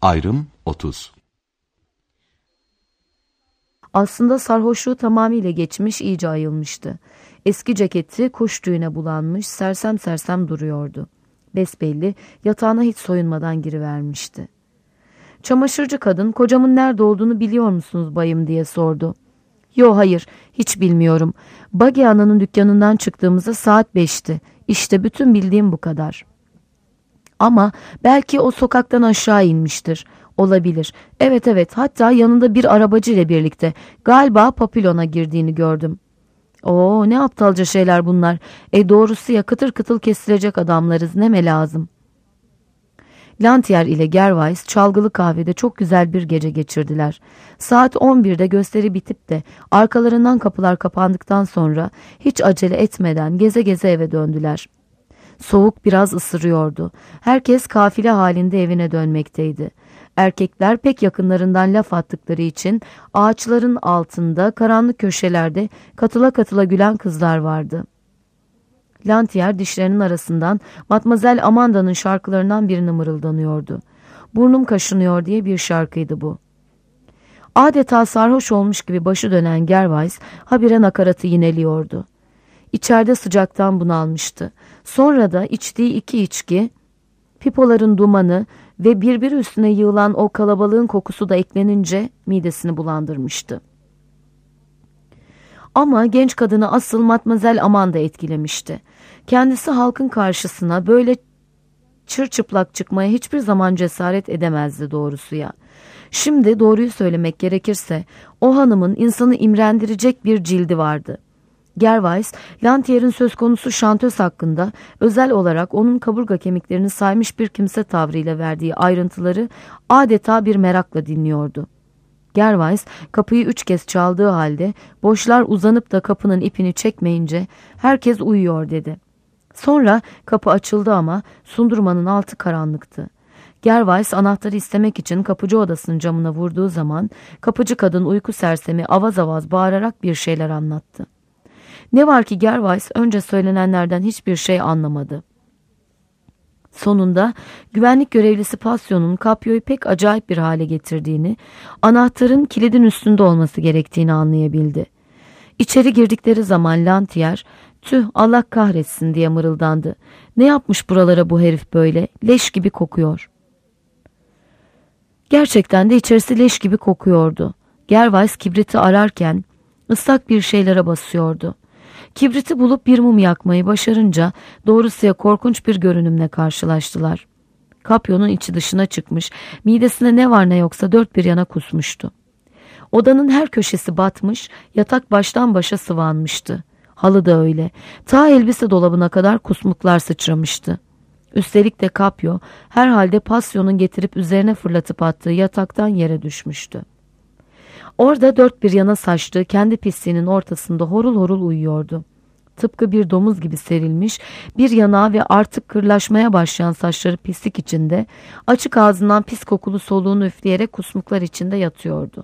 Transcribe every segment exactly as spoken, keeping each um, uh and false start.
Ayrım otuz. Aslında sarhoşluğu tamamıyla geçmiş, iyice ayılmıştı. Eski ceketi kuş tüyüne bulanmış, sersem sersem duruyordu. Besbelli yatağına hiç soyunmadan girivermişti. Çamaşırcı kadın, "Kocamın nerede olduğunu biliyor musunuz bayım?" diye sordu. "Yo, hayır, hiç bilmiyorum. Bagi Ana'nın dükkanından çıktığımızda saat beşti. İşte bütün bildiğim bu kadar." "Ama belki o sokaktan aşağı inmiştir. Olabilir. Evet evet, hatta yanında bir arabacı ile birlikte. Galiba Papillon'a girdiğini gördüm." "Oo, ne aptalca şeyler bunlar. E doğrusu ya, kıtır kıtıl kesilecek adamlarız, neme lazım." Lantier ile Gervais çalgılı kahvede çok güzel bir gece geçirdiler. Saat on birde gösteri bitip de arkalarından kapılar kapandıktan sonra hiç acele etmeden geze geze eve döndüler. Soğuk biraz ısırıyordu. Herkes kafile halinde evine dönmekteydi. Erkekler pek yakınlarından laf attıkları için ağaçların altında karanlık köşelerde katıla katıla gülen kızlar vardı. Lantier dişlerinin arasından Matmazel Amanda'nın şarkılarından birini mırıldanıyordu. "Burnum kaşınıyor" diye bir şarkıydı bu. Adeta sarhoş olmuş gibi başı dönen Gervais habire nakaratı yineliyordu. İçeride sıcaktan bunalmıştı. Sonra da içtiği iki içki, pipoların dumanı ve birbiri üstüne yığılan o kalabalığın kokusu da eklenince midesini bulandırmıştı. Ama genç kadını asıl Matmazel Amanda etkilemişti. Kendisi halkın karşısına böyle çırçıplak çıkmaya hiçbir zaman cesaret edemezdi doğrusu ya. Şimdi doğruyu söylemek gerekirse o hanımın insanı imrendirecek bir cildi vardı. Gervais, Lantier'in söz konusu şantöz hakkında özel olarak onun kaburga kemiklerini saymış bir kimse tavrıyla verdiği ayrıntıları adeta bir merakla dinliyordu. Gervais kapıyı üç kez çaldığı halde boşlar uzanıp da kapının ipini çekmeyince herkes uyuyor dedi. Sonra kapı açıldı ama sundurmanın altı karanlıktı. Gervais anahtarı istemek için kapıcı odasının camına vurduğu zaman kapıcı kadın uyku sersemi avaz avaz bağırarak bir şeyler anlattı. Ne var ki Gervais önce söylenenlerden hiçbir şey anlamadı. Sonunda güvenlik görevlisi Pasyon'un Capio'yu pek acayip bir hale getirdiğini, anahtarın kilidin üstünde olması gerektiğini anlayabildi. İçeri girdikleri zaman Lantier, "Tüh, Allah kahretsin" diye mırıldandı. "Ne yapmış buralara bu herif böyle? Leş gibi kokuyor." Gerçekten de içerisi leş gibi kokuyordu. Gervais kibriti ararken ıslak bir şeylere basıyordu. Kibriti bulup bir mum yakmayı başarınca doğrusuya korkunç bir görünümle karşılaştılar. Capio'nun içi dışına çıkmış, midesine ne var ne yoksa dört bir yana kusmuştu. Odanın her köşesi batmış, yatak baştan başa sıvanmıştı. Halı da öyle. Ta elbise dolabına kadar kusmuklar sıçramıştı. Üstelik de Capio herhalde Pasyon'un getirip üzerine fırlatıp attığı yataktan yere düşmüştü. Orada dört bir yana saçtığı kendi pisliğinin ortasında horul horul uyuyordu. Tıpkı bir domuz gibi serilmiş, bir yanağı ve artık kırlaşmaya başlayan saçları pislik içinde, açık ağzından pis kokulu soluğunu üfleyerek kusmuklar içinde yatıyordu.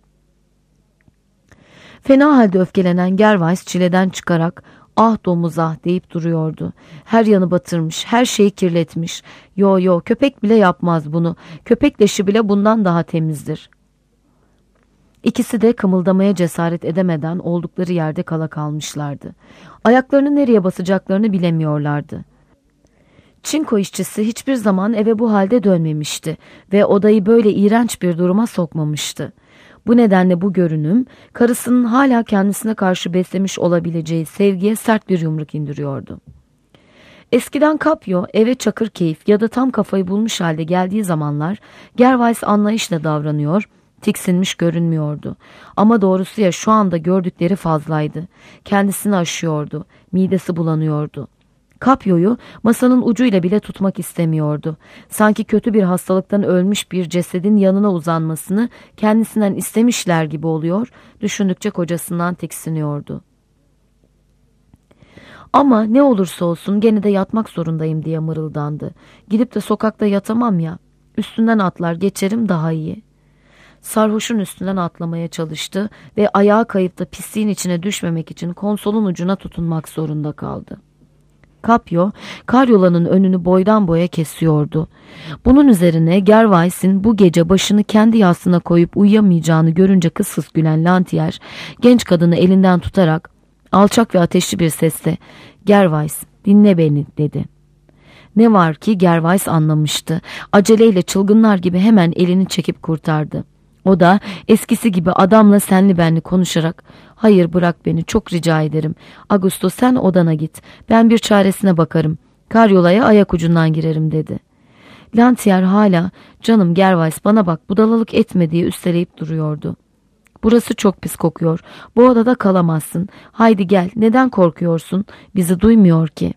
Fena halde öfkelenen Gervais çileden çıkarak "Ah domuz ah" deyip duruyordu. Her yanı batırmış, her şeyi kirletmiş. Yo yo, köpek bile yapmaz bunu. Köpek leşi bile bundan daha temizdir. İkisi de kımıldamaya cesaret edemeden oldukları yerde kala kalmışlardı. Ayaklarını nereye basacaklarını bilemiyorlardı. Çinko işçisi hiçbir zaman eve bu halde dönmemişti ve odayı böyle iğrenç bir duruma sokmamıştı. Bu nedenle bu görünüm karısının hala kendisine karşı beslemiş olabileceği sevgiye sert bir yumruk indiriyordu. Eskiden Capio eve çakır keyif ya da tam kafayı bulmuş halde geldiği zamanlar Gervais anlayışla davranıyor, tiksinmiş görünmüyordu. Ama doğrusu ya şu anda gördükleri fazlaydı. Kendisini aşıyordu, midesi bulanıyordu. Capio'yu masanın ucuyla bile tutmak istemiyordu. Sanki kötü bir hastalıktan ölmüş bir cesedin yanına uzanmasını kendisinden istemişler gibi oluyor, düşündükçe kocasından tiksiniyordu. "Ama ne olursa olsun gene de yatmak zorundayım" diye mırıldandı. "Gidip de sokakta yatamam ya, üstünden atlar geçerim daha iyi." Sarhoşun üstünden atlamaya çalıştı ve ayağa kayıp da pisliğin içine düşmemek için konsolun ucuna tutunmak zorunda kaldı. Capio, karyolanın önünü boydan boya kesiyordu. Bunun üzerine Gervais'in bu gece başını kendi yastığına koyup uyuyamayacağını görünce kıs kıs gülen Lantier, genç kadını elinden tutarak alçak ve ateşli bir sesle "Gervais, dinle beni," dedi. Ne var ki Gervais anlamıştı. Aceleyle çılgınlar gibi hemen elini çekip kurtardı. O da eskisi gibi adamla senli benli konuşarak "Hayır, bırak beni, çok rica ederim. Augusto, sen odana git. Ben bir çaresine bakarım. Karyolaya ayak ucundan girerim," dedi. Lantier hala "Canım Gervais, bana bak, budalalık etme," diye üsteleyip duruyordu. "Burası çok pis kokuyor. Bu odada kalamazsın. Haydi gel, neden korkuyorsun? Bizi duymuyor ki."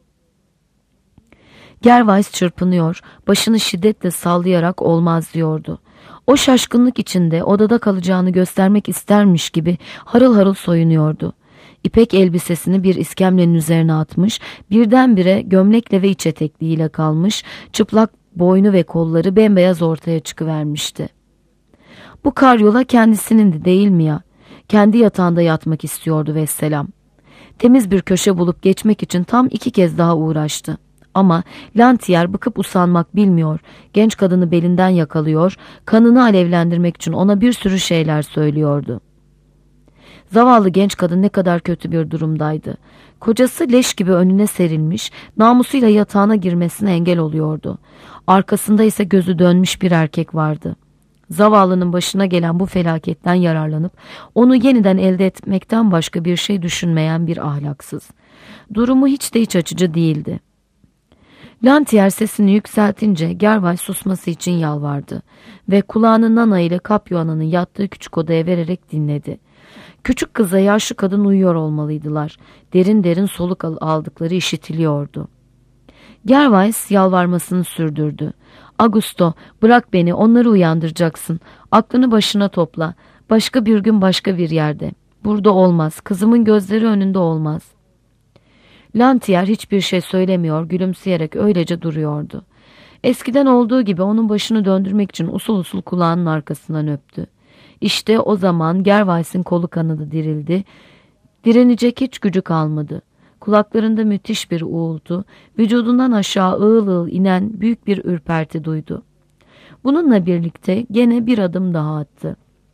Gervais çırpınıyor, başını şiddetle sallayarak "Olmaz," diyordu. O şaşkınlık içinde odada kalacağını göstermek istermiş gibi harıl harıl soyunuyordu. İpek elbisesini bir iskemlenin üzerine atmış, birdenbire gömlekle ve iç etekliğiyle kalmış, çıplak boynu ve kolları bembeyaz ortaya çıkıvermişti. Bu karyola kendisinin de değil mi ya? Kendi yatağında yatmak istiyordu vesselam. Temiz bir köşe bulup geçmek için tam iki kez daha uğraştı. Ama Lantier bıkıp usanmak bilmiyor, genç kadını belinden yakalıyor, kanını alevlendirmek için ona bir sürü şeyler söylüyordu. Zavallı genç kadın ne kadar kötü bir durumdaydı. Kocası leş gibi önüne serilmiş, namusuyla yatağına girmesine engel oluyordu. Arkasında ise gözü dönmüş bir erkek vardı. Zavallının başına gelen bu felaketten yararlanıp onu yeniden elde etmekten başka bir şey düşünmeyen bir ahlaksız. Durumu hiç de iç açıcı değildi. Lantier sesini yükseltince Gervais susması için yalvardı ve kulağını Nana ile Capio Ana'nın yattığı küçük odaya vererek dinledi. Küçük kızla yaşlı kadın uyuyor olmalıydılar. Derin derin soluk aldıkları işitiliyordu. Gervais yalvarmasını sürdürdü. "Augusto, bırak beni, onları uyandıracaksın. Aklını başına topla. Başka bir gün başka bir yerde. Burada olmaz. Kızımın gözleri önünde olmaz." Lantier hiçbir şey söylemiyor, gülümseyerek öylece duruyordu. Eskiden olduğu gibi onun başını döndürmek için usul usul kulağının arkasından öptü. İşte o zaman Gervais'in kolu kanadı dirildi. Direnecek hiç gücü kalmadı. Kulaklarında müthiş bir uğultu, vücudundan aşağı ığıl ığıl inen büyük bir ürperti duydu. Bununla birlikte gene bir adım daha attı.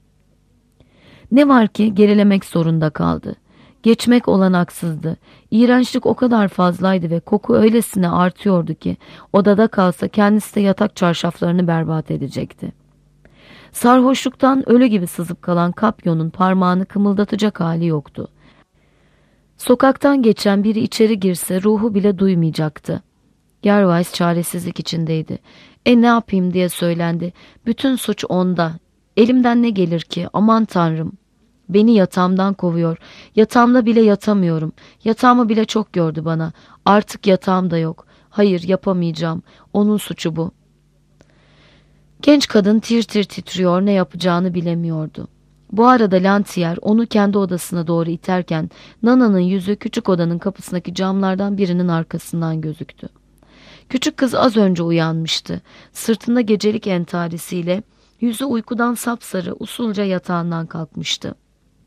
Ne var ki gerilemek zorunda kaldı. Geçmek olanaksızdı. İğrençlik o kadar fazlaydı ve koku öylesine artıyordu ki odada kalsa kendisi de yatak çarşaflarını berbat edecekti. Sarhoşluktan ölü gibi sızıp kalan Capio'nun parmağını kımıldatacak hali yoktu. Sokaktan geçen biri içeri girse ruhu bile duymayacaktı. Gervais çaresizlik içindeydi. "E ne yapayım?" diye söylendi. "Bütün suç onda. Elimden ne gelir ki? Aman Tanrım. Beni yatağımdan kovuyor. Yatağımda bile yatamıyorum. Yatağımı bile çok gördü bana. Artık yatağım da yok. Hayır, yapamayacağım. Onun suçu bu." Genç kadın tir tir titriyor, ne yapacağını bilemiyordu. Bu arada Lantier onu kendi odasına doğru iterken Nana'nın yüzü küçük odanın kapısındaki camlardan birinin arkasından gözüktü. Küçük kız az önce uyanmıştı. Sırtında gecelik entarisiyle yüzü uykudan sapsarı usulca yatağından kalkmıştı.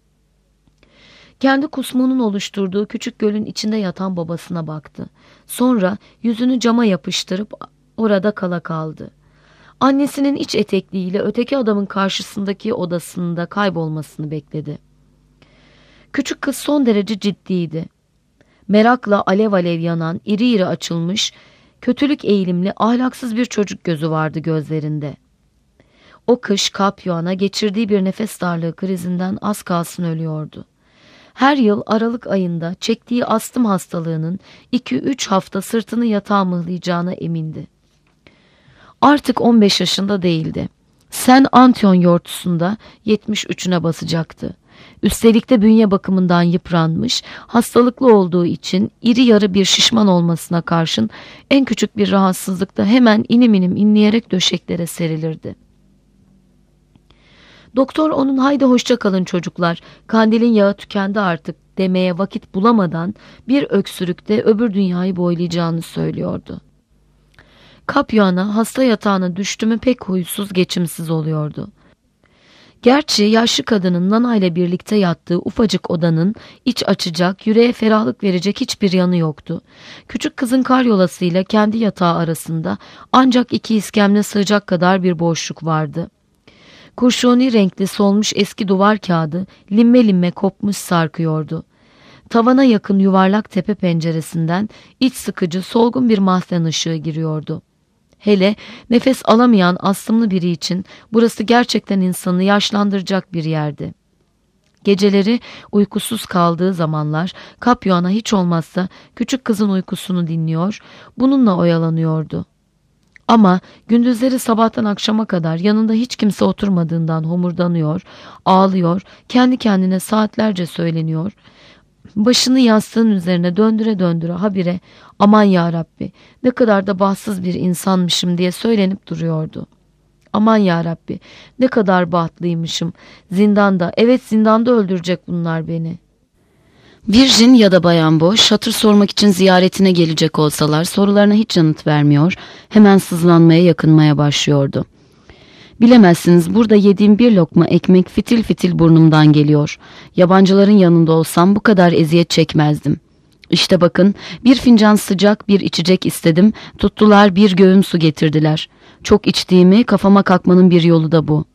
Kendi kusmunun oluşturduğu küçük gölün içinde yatan babasına baktı. Sonra yüzünü cama yapıştırıp orada kala kaldı. Annesinin iç etekliğiyle öteki adamın karşısındaki odasında kaybolmasını bekledi. Küçük kız son derece ciddiydi. Merakla alev alev yanan, iri iri açılmış, kötülük eğilimli, ahlaksız bir çocuk gözü vardı gözlerinde. O kış Capio Ana geçirdiği bir nefes darlığı krizinden az kalsın ölüyordu. Her yıl Aralık ayında çektiği astım hastalığının iki üç hafta sırtını yatağa mıhlayacağına emindi. Artık on beş yaşında değildi. San Anton yortusunda yetmiş üçüne basacaktı. Üstelik de bünye bakımından yıpranmış, hastalıklı olduğu için iri yarı bir şişman olmasına karşın en küçük bir rahatsızlıkta hemen inim inim inleyerek döşeklere serilirdi. Doktor onun "Haydi hoşça kalın çocuklar, kandilin yağı tükendi artık" demeye vakit bulamadan bir öksürükte öbür dünyayı boylayacağını söylüyordu. Capio Ana hasta yatağına düştü mü pek huysuz, geçimsiz oluyordu. Gerçi yaşlı kadının Nana ile birlikte yattığı ufacık odanın iç açacak, yüreğe ferahlık verecek hiçbir yanı yoktu. Küçük kızın karyolasıyla kendi yatağı arasında ancak iki iskemle sığacak kadar bir boşluk vardı. Kurşuni renkli solmuş eski duvar kağıdı limme limme kopmuş sarkıyordu. Tavana yakın yuvarlak tepe penceresinden iç sıkıcı solgun bir mahzen ışığı giriyordu. Hele nefes alamayan astımlı biri için burası gerçekten insanı yaşlandıracak bir yerdi. Geceleri uykusuz kaldığı zamanlar Kapyoana hiç olmazsa küçük kızın uykusunu dinliyor, bununla oyalanıyordu. Ama gündüzleri sabahtan akşama kadar yanında hiç kimse oturmadığından homurdanıyor, ağlıyor, kendi kendine saatlerce söyleniyor. Başını yastığın üzerine döndüre döndüre habire aman ya Rabbi ne kadar da bahtsız bir insanmışım diye söylenip duruyordu. Aman ya Rabbi ne kadar bahtlıymışım. Zindanda, evet zindanda öldürecek bunlar beni. Virgin ya da Bayan Boş hatır sormak için ziyaretine gelecek olsalar sorularına hiç yanıt vermiyor, hemen sızlanmaya yakınmaya başlıyordu. Bilemezsiniz burada yediğim bir lokma ekmek fitil fitil burnumdan geliyor. Yabancıların yanında olsam bu kadar eziyet çekmezdim. İşte bakın bir fincan sıcak bir içecek istedim, tuttular bir göğüm su getirdiler. Çok içtiğimi kafama kalkmanın bir yolu da bu.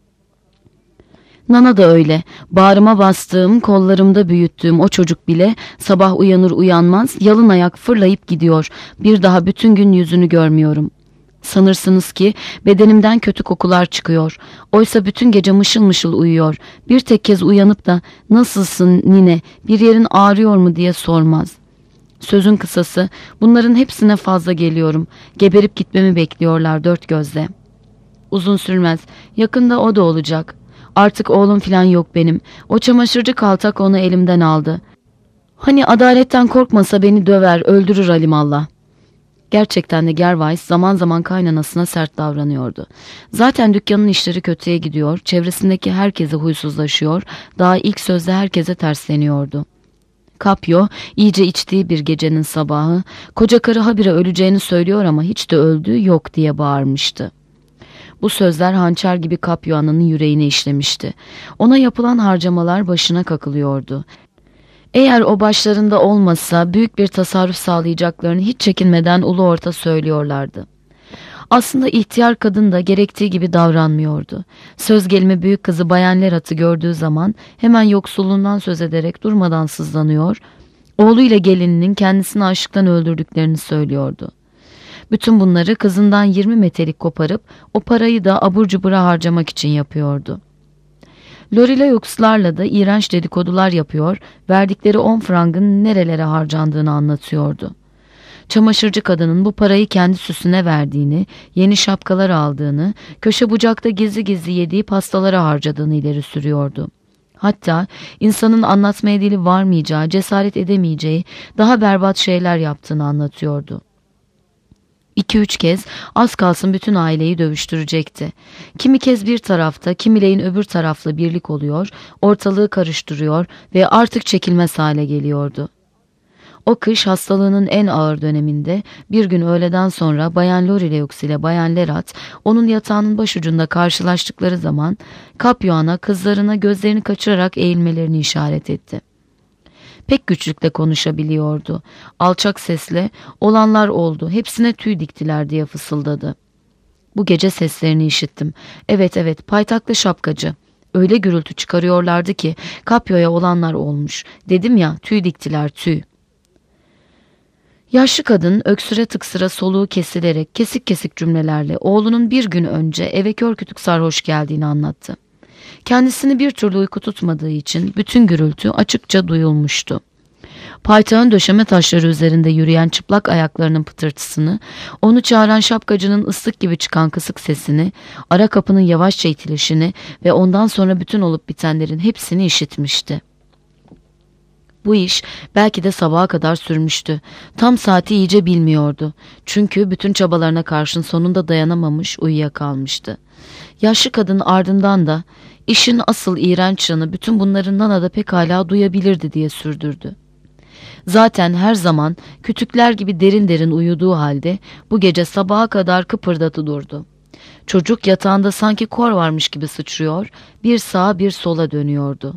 Nana da öyle. Bağrıma bastığım, kollarımda büyüttüğüm o çocuk bile sabah uyanır uyanmaz yalın ayak fırlayıp gidiyor. Bir daha bütün gün yüzünü görmüyorum. Sanırsınız ki bedenimden kötü kokular çıkıyor. Oysa bütün gece mışıl mışıl uyuyor. Bir tek kez uyanıp da nasılsın nine, bir yerin ağrıyor mu diye sormaz. Sözün kısası bunların hepsine fazla geliyorum. Geberip gitmemi bekliyorlar dört gözle. Uzun sürmez. Yakında o da olacak. Artık oğlum filan yok benim. O çamaşırcı kaltak onu elimden aldı. Hani adaletten korkmasa beni döver, öldürür alimallah. Gerçekten de Gervais zaman zaman kaynanasına sert davranıyordu. Zaten dükkanın işleri kötüye gidiyor, çevresindeki herkese huysuzlaşıyor, daha ilk sözde herkese tersleniyordu. Kapyo iyice içtiği bir gecenin sabahı, koca karı habire öleceğini söylüyor ama hiç de öldüğü yok diye bağırmıştı. Bu sözler hançer gibi Kapyoana'nın yüreğine işlemişti. Ona yapılan harcamalar başına kakılıyordu. Eğer o başlarında olmasa büyük bir tasarruf sağlayacaklarını hiç çekinmeden ulu orta söylüyorlardı. Aslında ihtiyar kadın da gerektiği gibi davranmıyordu. Söz gelimi büyük kızı Bayan Lerat'ı gördüğü zaman hemen yoksulluğundan söz ederek durmadan sızlanıyor, oğluyla gelininin kendisini açlıktan öldürdüklerini söylüyordu. Bütün bunları kızından yirmi metelik koparıp o parayı da abur cubura harcamak için yapıyordu. Loreleyux'larla da iğrenç dedikodular yapıyor, verdikleri on frangın nerelere harcandığını anlatıyordu. Çamaşırcı kadının bu parayı kendi süsüne verdiğini, yeni şapkalar aldığını, köşe bucakta gizli gizli yediği pastalara harcadığını ileri sürüyordu. Hatta insanın anlatmaya dili varmayacağı, cesaret edemeyeceği daha berbat şeyler yaptığını anlatıyordu. İki üç kez az kalsın bütün aileyi dövüştürecekti. Kimi kez bir tarafta, kimileyin öbür tarafla birlik oluyor, ortalığı karıştırıyor ve artık çekilmez hale geliyordu. O kış hastalığının en ağır döneminde bir gün öğleden sonra Bayan Loreleyux ile Bayan Lerat onun yatağının başucunda karşılaştıkları zaman Kapyoana kızlarına gözlerini kaçırarak eğilmelerini işaret etti. Pek güçlükle konuşabiliyordu. Alçak sesle olanlar oldu, hepsine tüy diktiler diye fısıldadı. Bu gece seslerini işittim. Evet evet paytaklı şapkacı. Öyle gürültü çıkarıyorlardı ki Kapyo'ya olanlar olmuş. Dedim ya tüy diktiler tüy. Yaşlı kadın öksüre tıksıra soluğu kesilerek kesik kesik cümlelerle oğlunun bir gün önce eve kör kütük sarhoş geldiğini anlattı. Kendisini bir türlü uyku tutmadığı için bütün gürültü açıkça duyulmuştu. Paytağın döşeme taşları üzerinde yürüyen çıplak ayaklarının pıtırtısını, onu çağıran şapkacının ıslık gibi çıkan kısık sesini, ara kapının yavaşça itilişini ve ondan sonra bütün olup bitenlerin hepsini işitmişti. Bu iş belki de sabaha kadar sürmüştü. Tam saati iyice bilmiyordu. Çünkü bütün çabalarına karşın sonunda dayanamamış, uyuyakalmıştı. Yaşlı kadın ardından da işin asıl iğrenç yanı bütün bunların Nana'da pekala duyabilirdi diye sürdürdü. Zaten her zaman kütükler gibi derin derin uyuduğu halde bu gece sabaha kadar kıpırdadı durdu. Çocuk yatağında sanki kor varmış gibi sıçrıyor, bir sağa bir sola dönüyordu.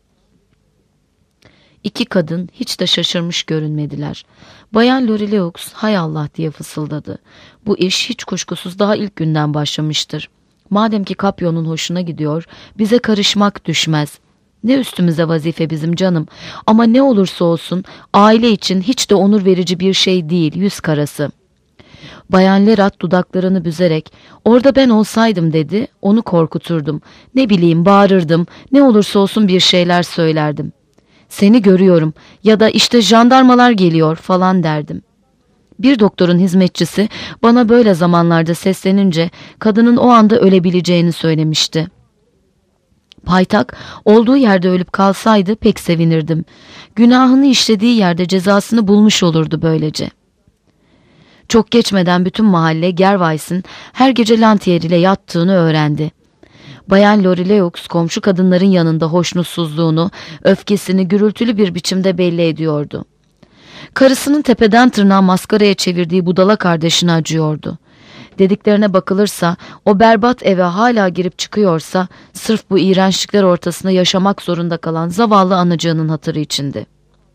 İki kadın hiç de şaşırmış görünmediler. Bayan Loreleux hay Allah diye fısıldadı. Bu iş hiç kuşkusuz daha ilk günden başlamıştır. Madem ki Capio'nun hoşuna gidiyor, bize karışmak düşmez. Ne üstümüze vazife bizim canım, ama ne olursa olsun aile için hiç de onur verici bir şey değil yüz karası. Bayan Lerat dudaklarını büzerek orada ben olsaydım dedi, onu korkuturdum. Ne bileyim bağırırdım, ne olursa olsun bir şeyler söylerdim. Seni görüyorum ya da işte jandarmalar geliyor falan derdim. Bir doktorun hizmetçisi bana böyle zamanlarda seslenince kadının o anda ölebileceğini söylemişti. Paytak olduğu yerde ölüp kalsaydı pek sevinirdim. Günahını işlediği yerde cezasını bulmuş olurdu böylece. Çok geçmeden bütün mahalle Gervais'in her gece Lantier ile yattığını öğrendi. Bayan Loreleux komşu kadınların yanında hoşnutsuzluğunu, öfkesini gürültülü bir biçimde belli ediyordu. Karısının tepeden tırnağa maskaraya çevirdiği budala kardeşine acıyordu. Dediklerine bakılırsa o berbat eve hala girip çıkıyorsa sırf bu iğrençlikler ortasında yaşamak zorunda kalan zavallı anacığının hatırı içindi.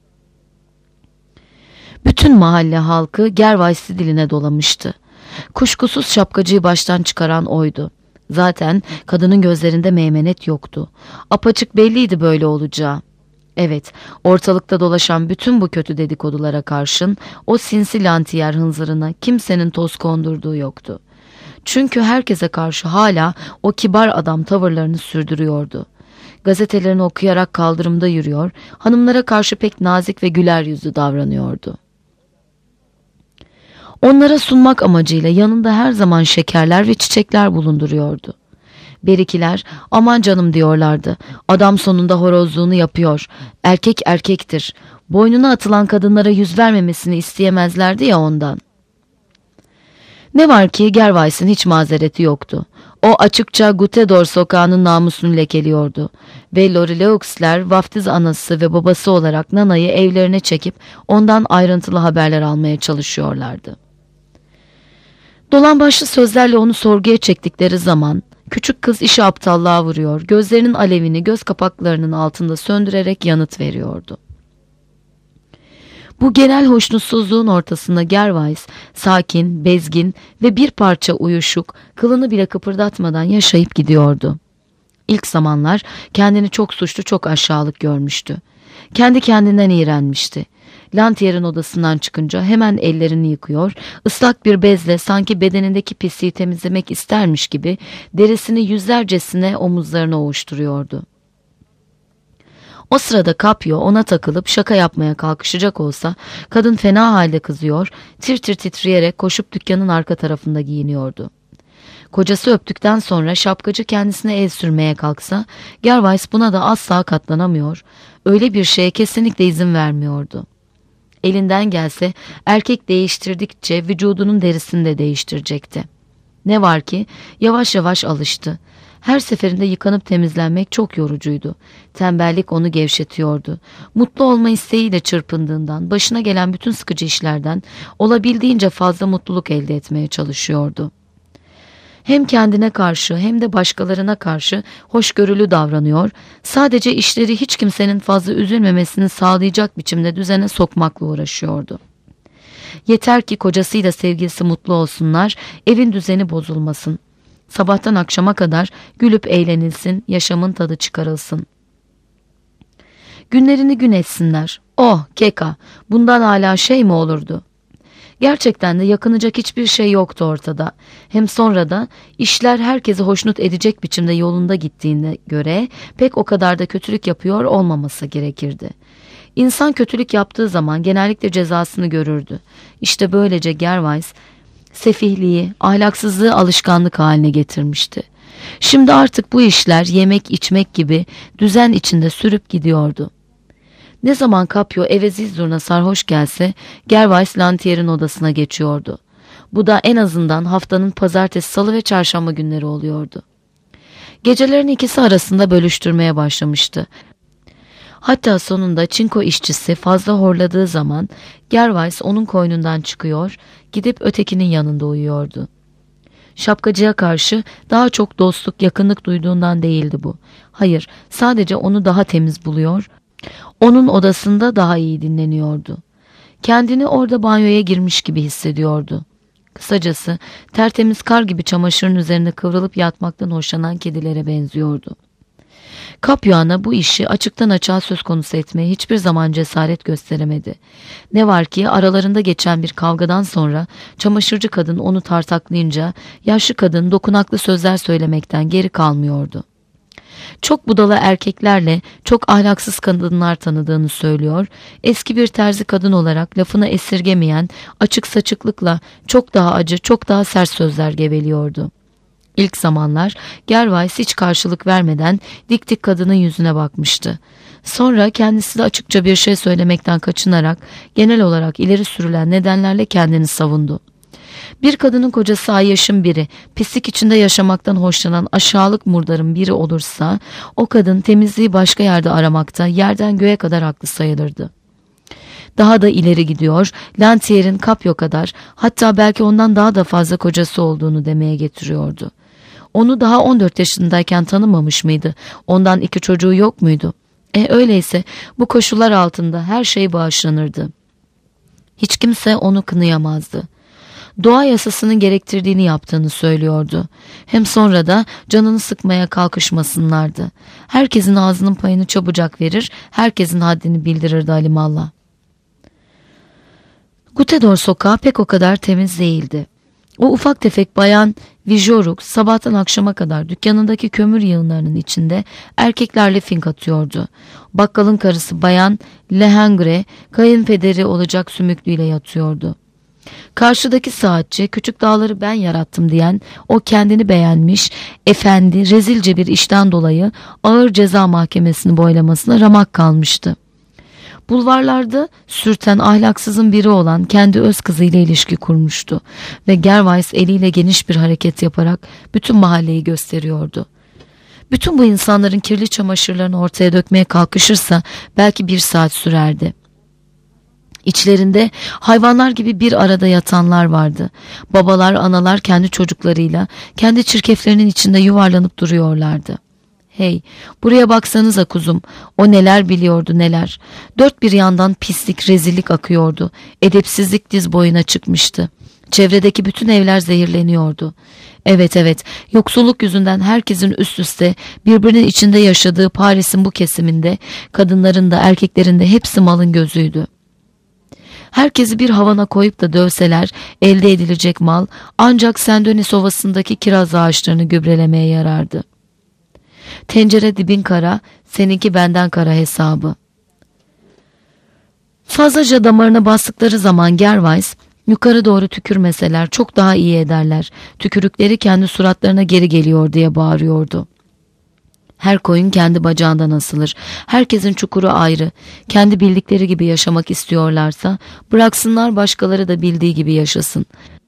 Bütün mahalle halkı Gervais'i diline dolamıştı. Kuşkusuz şapkacıyı baştan çıkaran oydu. Zaten kadının gözlerinde meymenet yoktu. Apaçık belliydi böyle olacağı. Evet, ortalıkta dolaşan bütün bu kötü dedikodulara karşın o sinsi Lantier hınzırına kimsenin toz kondurduğu yoktu. Çünkü herkese karşı hala o kibar adam tavırlarını sürdürüyordu. Gazetelerini okuyarak kaldırımda yürüyor, hanımlara karşı pek nazik ve güler yüzlü davranıyordu. Onlara sunmak amacıyla yanında her zaman şekerler ve çiçekler bulunduruyordu. Berikiler aman canım diyorlardı. Adam sonunda horozluğunu yapıyor. Erkek erkektir. Boynuna atılan kadınlara yüz vermemesini isteyemezlerdi ya ondan. Ne var ki Gervais'in hiç mazereti yoktu. O açıkça Gutedor sokağının namusunu lekeliyordu. Ve Loreleux'ler vaftiz anası ve babası olarak Nana'yı evlerine çekip ondan ayrıntılı haberler almaya çalışıyorlardı. Dolambaçlı sözlerle onu sorguya çektikleri zaman küçük kız işi aptallığa vuruyor, gözlerinin alevini göz kapaklarının altında söndürerek yanıt veriyordu. Bu genel hoşnutsuzluğun ortasında Gervais sakin, bezgin ve bir parça uyuşuk, kılını bile kıpırdatmadan yaşayıp gidiyordu. İlk zamanlar kendini çok suçlu, çok aşağılık görmüştü. Kendi kendinden iğrenmişti. Lantier'in odasından çıkınca hemen ellerini yıkıyor, ıslak bir bezle sanki bedenindeki pisliği temizlemek istermiş gibi derisini yüzlercesine omuzlarına ovuşturuyordu. O sırada Capio ona takılıp şaka yapmaya kalkışacak olsa kadın fena halde kızıyor, tir tir titreyerek koşup dükkanın arka tarafında giyiniyordu. Kocası öptükten sonra şapkacı kendisine el sürmeye kalksa Gervais buna da asla katlanamıyor, öyle bir şeye kesinlikle izin vermiyordu. Elinden gelse erkek değiştirdikçe vücudunun derisini de değiştirecekti. Ne var ki yavaş yavaş alıştı. Her seferinde yıkanıp temizlenmek çok yorucuydu. Tembellik onu gevşetiyordu. Mutlu olma isteğiyle çırpındığından, başına gelen bütün sıkıcı işlerden olabildiğince fazla mutluluk elde etmeye çalışıyordu. Hem kendine karşı hem de başkalarına karşı hoşgörülü davranıyor, sadece işleri hiç kimsenin fazla üzülmemesini sağlayacak biçimde düzene sokmakla uğraşıyordu. Yeter ki kocasıyla sevgilisi mutlu olsunlar, evin düzeni bozulmasın. Sabahtan akşama kadar gülüp eğlenilsin, yaşamın tadı çıkarılsın. Günlerini gün etsinler. Oh keka, bundan hala şey mi olurdu? Gerçekten de yakınacak hiçbir şey yoktu ortada. Hem sonra da işler herkesi hoşnut edecek biçimde yolunda gittiğine göre pek o kadar da kötülük yapıyor olmaması gerekirdi. İnsan kötülük yaptığı zaman genellikle cezasını görürdü. İşte böylece Gervais sefihliği, ahlaksızlığı alışkanlık haline getirmişti. Şimdi artık bu işler yemek içmek gibi düzen içinde sürüp gidiyordu. Ne zaman Capio eve zizzurna sarhoş gelse Gervais Lantier'in odasına geçiyordu. Bu da en azından haftanın pazartesi, salı ve çarşamba günleri oluyordu. Gecelerin ikisi arasında bölüştürmeye başlamıştı. Hatta sonunda çinko işçisi fazla horladığı zaman Gervais onun koynundan çıkıyor, gidip ötekinin yanında uyuyordu. Şapkacıya karşı daha çok dostluk, yakınlık duyduğundan değildi bu. Hayır, sadece onu daha temiz buluyor, onun odasında daha iyi dinleniyordu. Kendini orada banyoya girmiş gibi hissediyordu. Kısacası tertemiz kar gibi çamaşırın üzerine kıvrılıp yatmaktan hoşlanan kedilere benziyordu. Kapyuana bu işi açıktan açığa söz konusu etmeye hiçbir zaman cesaret gösteremedi. Ne var ki aralarında geçen bir kavgadan sonra çamaşırcı kadın onu tartaklayınca yaşlı kadın dokunaklı sözler söylemekten geri kalmıyordu. Çok budala erkeklerle çok ahlaksız kadınlar tanıdığını söylüyor, eski bir terzi kadın olarak lafını esirgemeyen açık saçıklıkla çok daha acı, çok daha sert sözler geveliyordu. İlk zamanlar Gervais hiç karşılık vermeden dik dik kadının yüzüne bakmıştı. Sonra kendisi de açıkça bir şey söylemekten kaçınarak genel olarak ileri sürülen nedenlerle kendini savundu. Bir kadının kocası ayyaşın biri, pislik içinde yaşamaktan hoşlanan aşağılık murdarın biri olursa, o kadın temizliği başka yerde aramakta yerden göğe kadar haklı sayılırdı. Daha da ileri gidiyor, Lantier'in Kapyo kadar, hatta belki ondan daha da fazla kocası olduğunu demeye getiriyordu. Onu daha on dört yaşındayken tanımamış mıydı? Ondan iki çocuğu yok muydu? E öyleyse bu koşullar altında her şey bağışlanırdı. Hiç kimse onu kınayamazdı. Doğa yasasının gerektirdiğini yaptığını söylüyordu. Hem sonra da canını sıkmaya kalkışmasınlardı. Herkesin ağzının payını çabucak verir, herkesin haddini bildirirdi alimallah. Gutedor sokağı pek o kadar temiz değildi. O ufak tefek bayan Vijoruk sabahtan akşama kadar dükkanındaki kömür yığınlarının içinde erkeklerle fink atıyordu. Bakkalın karısı bayan Lehengre kayınpederi olacak sümüklüyle yatıyordu. Karşıdaki saatçi küçük dağları ben yarattım diyen o kendini beğenmiş efendi rezilce bir işten dolayı ağır ceza mahkemesini boylamasına ramak kalmıştı. Bulvarlarda sürten ahlaksızın biri olan kendi öz kızıyla ilişki kurmuştu ve Gervais eliyle geniş bir hareket yaparak bütün mahalleyi gösteriyordu. Bütün bu insanların kirli çamaşırlarını ortaya dökmeye kalkışırsa belki bir saat sürerdi. İçlerinde hayvanlar gibi bir arada yatanlar vardı. Babalar, analar kendi çocuklarıyla, kendi çirkeflerinin içinde yuvarlanıp duruyorlardı. Hey, buraya baksanıza kuzum, o neler biliyordu neler. Dört bir yandan pislik, rezillik akıyordu. Edepsizlik diz boyuna çıkmıştı. Çevredeki bütün evler zehirleniyordu. Evet evet, yoksulluk yüzünden herkesin üst üste birbirinin içinde yaşadığı Paris'in bu kesiminde, kadınların da erkeklerin de hepsi malın gözüydü. Herkesi bir havana koyup da dövseler elde edilecek mal ancak Saint-Denis Ovası'ndaki kiraz ağaçlarını gübrelemeye yarardı. Tencere dibin kara, seninki benden kara hesabı. Fazlaca damarına bastıkları zaman Gervais, yukarı doğru tükürmeseler çok daha iyi ederler. Tükürükleri kendi suratlarına geri geliyor diye bağırıyordu. Her koyun kendi bacağından asılır. Herkesin çukuru ayrı. Kendi bildikleri gibi yaşamak istiyorlarsa bıraksınlar başkaları da bildiği gibi yaşasın.